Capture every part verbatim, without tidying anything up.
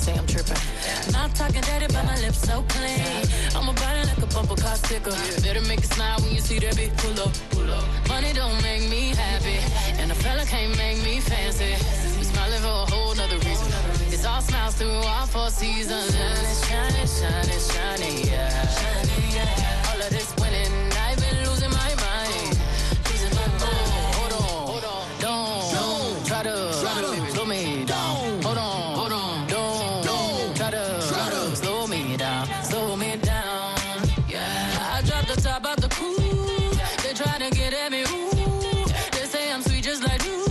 say I'm tripping. Not talking dirty, but my lips so clean. I'm a body like a bumper car sticker. Better make it smile when you see that big pull up. Money don't make me happy, and a fella can't make me fancy. We smiling for a whole nother reason. It's all smiles through all four seasons. Shining, shining, shining, shining, yeah. Shining, yeah. All of this winning, I've been losing my mind. Losing my mind. Hold on, hold on, don't, don't try to, try to slow me down. Hold on, hold on, don't, don't try to, try to slow me down, slow me down. Yeah, I dropped the top out the coupe. They try to get at me, ooh. They say I'm sweet just like you.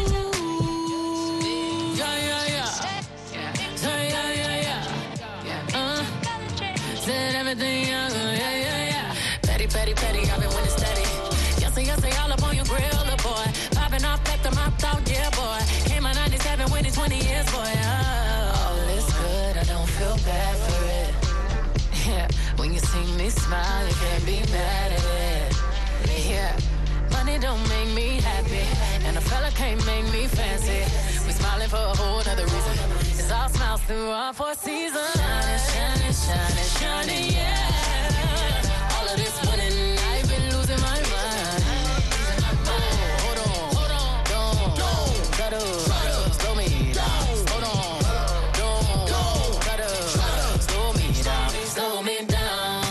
Yeah, yeah, yeah. Yeah, yeah, yeah, yeah. Uh, said everything, yeah, yeah, yeah, yeah. Petty, petty, petty, I've been winning steady. Yes, yes, say all up on your grill, the boy. Popping off at the mouth out, yeah, boy. Came out ninety-seven, winning twenty years, boy. Oh, all is good, I don't feel bad for it. Yeah, when you see me smile, you can't be mad at it. Yeah, money don't make me happy, and a fella can't make me fancy. We smiling for a whole nother reason. It's all smiles through all four seasons. Shining, shining, shining, shining, yeah. All of this winning, I've been losing my mind. Oh, hold on, hold on, don't, don't try to, try to slow me down. Hold on, don't, don't try to, try to slow me down, slow me down.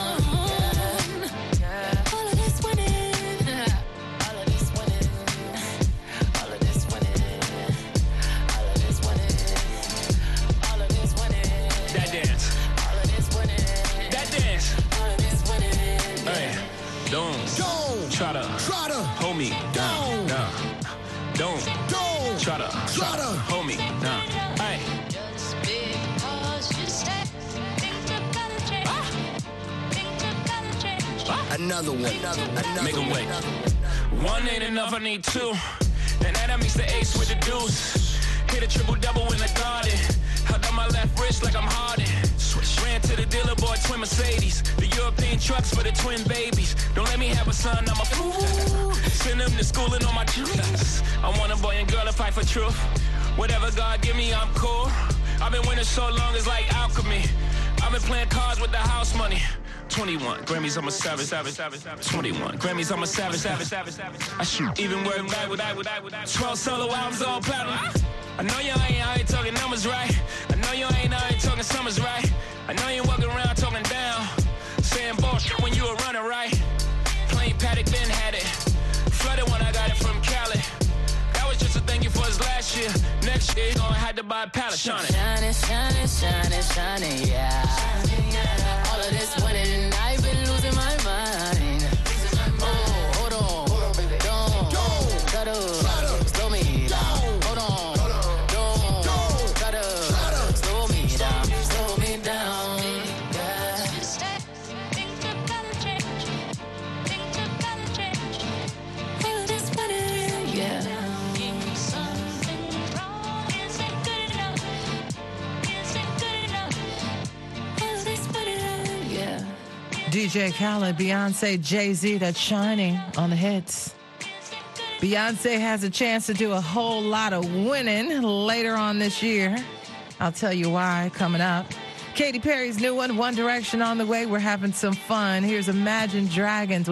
Don't, don't try to, try to hold me down. down. Don't, don't try to, try to hold me down. Hey. Just because you say things are gonna change. Ah. Things are gonna change. Ah. Another one. Another, another Make a way. One ain't enough, I need two. And that means the ace with the deuce. Hit a triple double in the garden. Held on my left wrist like I'm Harden. Ran to the dealer, bought twin Mercedes. The European trucks for the twin babies. Don't let me have a son, I'm a fool. Send them to school and all my dreams. I want a boy and girl to fight for truth. Whatever God give me, I'm cool. I've been winning so long, it's like alchemy. I've been playing cards with the house money. twenty-one Grammys, I'm a savage, savage, savage, savage. twenty-one Grammys, I'm a savage, savage, savage, savage. I shoot even work back with I, with I, with I. twelve solo albums, all platinum. I know you ain't out here talking numbers right. I know you ain't out here talking summers right. I know you walking around talking down, saying bullshit when you were running right. Plain Paddock, then had it. Flooded when I got it from Cali. That was just a thank you for his last year. Next year, you gonna have to buy a pallet. Shining, shining, shining, shining, shining, yeah. Shining, yeah. All of this winning, I've been losing my mind. Oh, hold on, hold on, baby. Don't, don't try to, try to slow me down. Hold on, don't, don't try to, try to slow me down, slow me down. D J Khaled, Beyonce, Jay-Z, that's Shining on the hits. Beyonce has a chance to do a whole lot of winning later on this year. I'll tell you why coming up. Katy Perry's new one, One Direction, on the way. We're having some fun. Here's Imagine Dragons.